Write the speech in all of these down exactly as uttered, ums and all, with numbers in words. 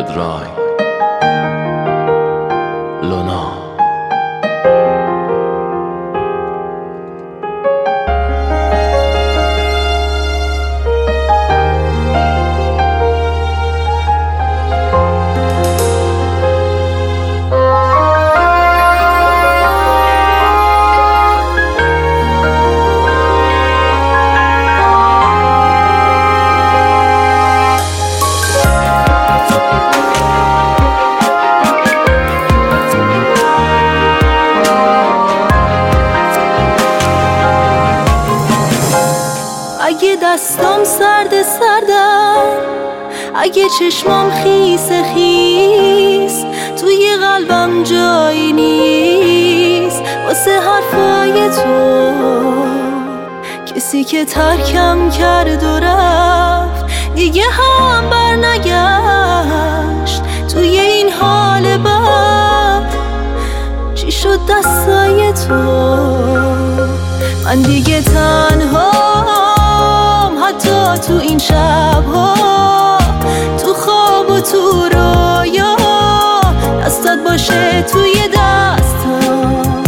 رای لونا. اگه دستام سرد سردم، اگه چشمام خیس خیس، توی قلبم جایی نیست واسه حرفای تو. کسی که ترکم کرد و رفت دیگه هم بر نگشت. توی این حال بد چی شد دستای تو؟ من دیگه تنهام، حتی تو این شبها، تو خواب و تو رویا، دستت باشه توی دستم.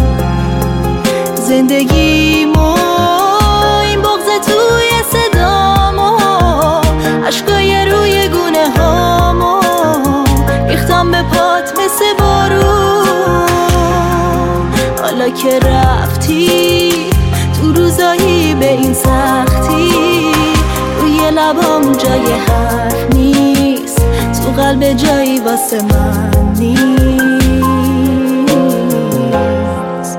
زندگیمو این بغض توی صدامو، عشقای روی گونه هامو ریختم به پات مثل بارون. حالا که رفتی تو روزایی به این سختی، روی لبام جای حرف نیست، تو قلب جایی واسه من نیست.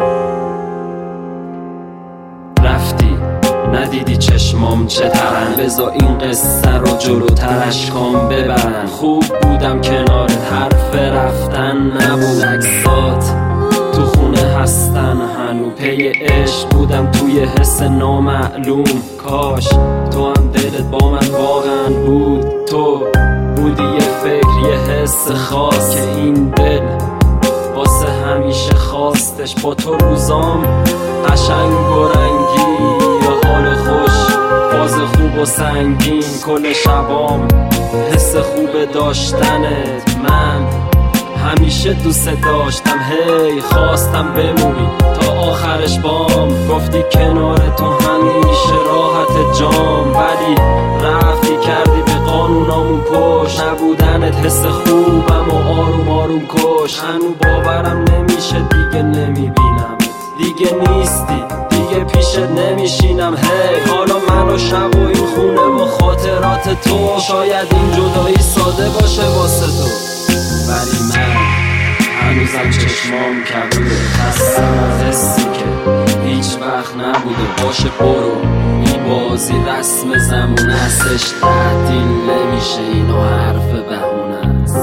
رفتی ندیدی چشمام چه ترن، بذار این قصه رو جلوترش کن ببرن. خوب بودم کنارت، حرف رفتن نبود، عکسات تو خونه هستن هنو. پی عشق بودم توی حس نامعلوم، کاش تو هم دلت با من واقعا بود. تو بودی یه فکر، یه حس خاص که این دل واسه همیشه خواستش. با تو روزام قشنگ و رنگی، یا حال خوش، فاز خوب و سنگین. کل شبام حس خوب داشتنت، من همیشه دوست داشتم. هی خواستم بمونی تا آخرش بام، گفتی کنار تو همیشه راحت جام. ولی رفتی کردی به قانونامون پشت، نبودنت حس خوبم و آروم آروم کش. هنو باورم نمیشه دیگه نمیبینم، دیگه نیستی، دیگه پیشت نمیشینم. هی حالا من و شب و این خونه و خاطرات تو، شاید این جدایی ساده باشه واسه تو، ولی من هنوزم چشمام کبوده. هستم از حسی که هیچ وقت نبوده. باشه برو، این بازی رسم زمون هستش، تعدیل نمیشه، اینو حرف بهونه است.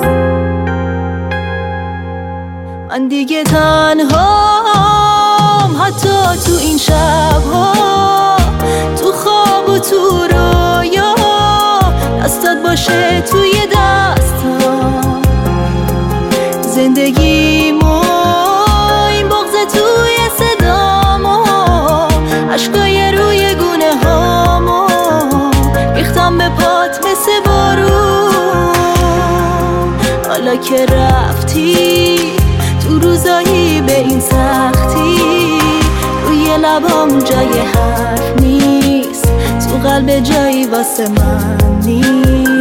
من دیگه تنهام، حتی تو این شبها، تو خواب و تو رویا، دستت باشه توی دستم. زندگیمو این بغض توی صدامو، عشقای روی گونه هامو ریختم به پات مثل بارون. حالا که رفتی تو روزایی به این سختی، روی لبام جای حرف نیست، تو قلب جایی واسه من نیست.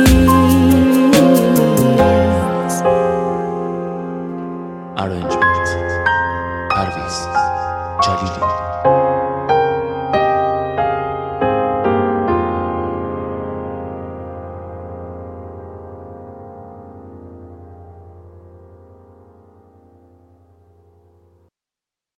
Arrangement پرویز جلیلی.